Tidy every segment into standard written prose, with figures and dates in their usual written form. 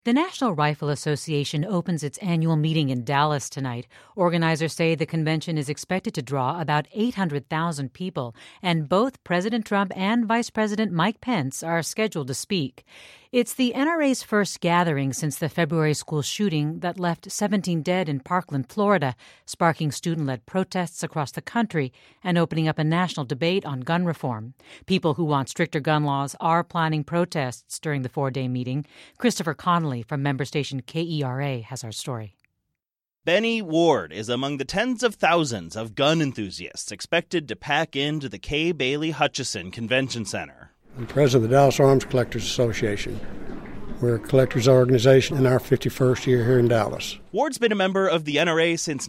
The National Rifle Association opens its annual meeting in Dallas tonight. Organizers say the convention is expected to draw about 800,000 people, and both President Trump and Vice President Mike Pence are scheduled to speak. It's the NRA's first gathering since the February school shooting that left 17 dead in Parkland, Florida, sparking student-led protests across the country and opening up a national debate on gun reform. People who want stricter gun laws are planning protests during the four-day meeting. Christopher Connolly from member station KERA has our story. Benny Ward is among the tens of thousands of gun enthusiasts expected to pack into the Kay Bailey Hutchison Convention Center. I'm president of the Dallas Arms Collectors Association. We're a collectors organization in our 51st year here in Dallas. Ward's been a member of the NRA since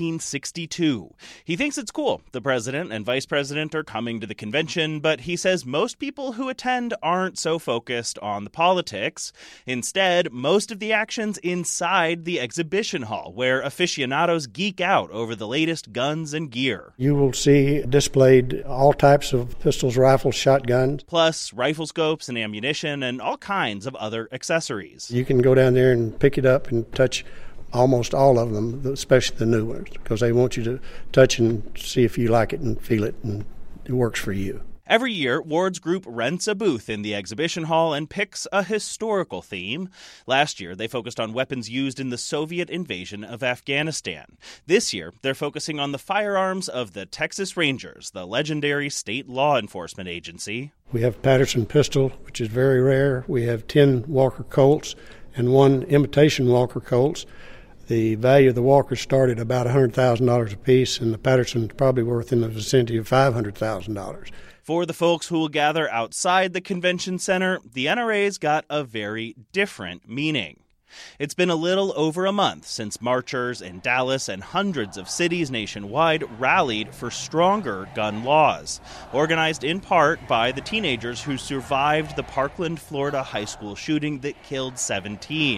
1962. He thinks it's cool the president and vice president are coming to the convention, but he says most people who attend aren't so focused on the politics. Instead, most of the action's inside the exhibition hall, where aficionados geek out over the latest guns and gear. You will see displayed all types of pistols, rifles, shotguns. Plus rifle scopes and ammunition and all kinds of other accessories. You can go down there and pick it up and touch almost all of them, especially the new ones, because they want you to touch and see if you like it and feel it and it works for you. Every year, Ward's group rents a booth in the exhibition hall and picks a historical theme. Last year, they focused on weapons used in the Soviet invasion of Afghanistan. This year, they're focusing on the firearms of the Texas Rangers, the legendary state law enforcement agency. We have Patterson pistol, which is very rare. We have 10 Walker Colts and 1 imitation Walker Colts. The value of the Walker started about $100,000 apiece, and the Patterson's probably worth in the vicinity of $500,000. For the folks who will gather outside the convention center, the NRA's got a very different meaning. It's been a little over a month since marchers in Dallas and hundreds of cities nationwide rallied for stronger gun laws, organized in part by the teenagers who survived the Parkland, Florida high school shooting that killed 17.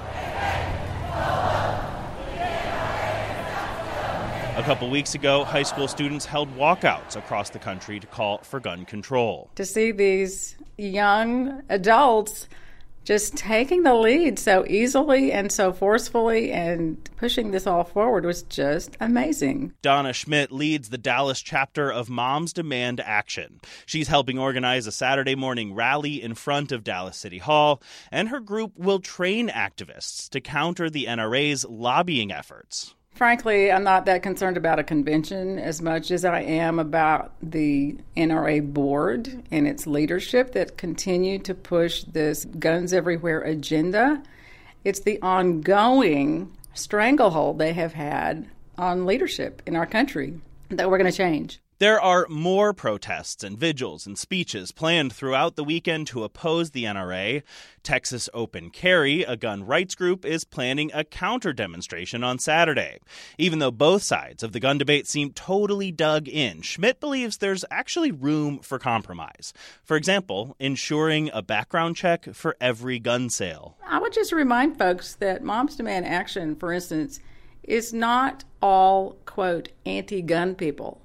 A couple weeks ago, high school students held walkouts across the country to call for gun control. To see these young adults just taking the lead so easily and so forcefully and pushing this all forward was just amazing. Donna Schmidt leads the Dallas chapter of Moms Demand Action. She's helping organize a Saturday morning rally in front of Dallas City Hall, and her group will train activists to counter the NRA's lobbying efforts. Frankly, I'm not that concerned about a convention as much as I am about the NRA board and its leadership that continue to push this guns everywhere agenda. It's the ongoing stranglehold they have had on leadership in our country that we're going to change. There are more protests and vigils and speeches planned throughout the weekend to oppose the NRA. Texas Open Carry, a gun rights group, is planning a counter-demonstration on Saturday. Even though both sides of the gun debate seem totally dug in, Schmidt believes there's actually room for compromise. For example, ensuring a background check for every gun sale. I would just remind folks that Moms Demand Action, for instance, is not all, quote, anti-gun people.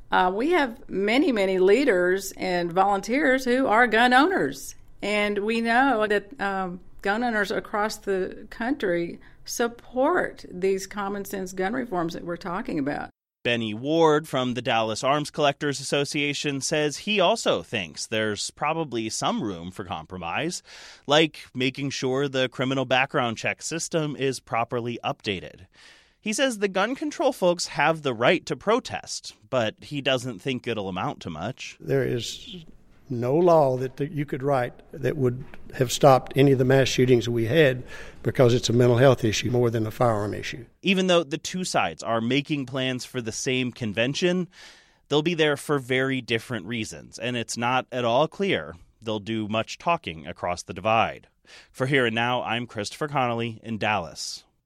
We have many, many leaders and volunteers who are gun owners. And we know that gun owners across the country support these common sense gun reforms that we're talking about. Benny Ward from the Dallas Arms Collectors Association says he also thinks there's probably some room for compromise, like making sure the criminal background check system is properly updated. He says the gun control folks have the right to protest, but he doesn't think it'll amount to much. There is no law that you could write that would have stopped any of the mass shootings we had because it's a mental health issue more than a firearm issue. Even though the two sides are making plans for the same convention, they'll be there for very different reasons, and it's not at all clear they'll do much talking across the divide. For Here and Now, I'm Christopher Connolly in Dallas.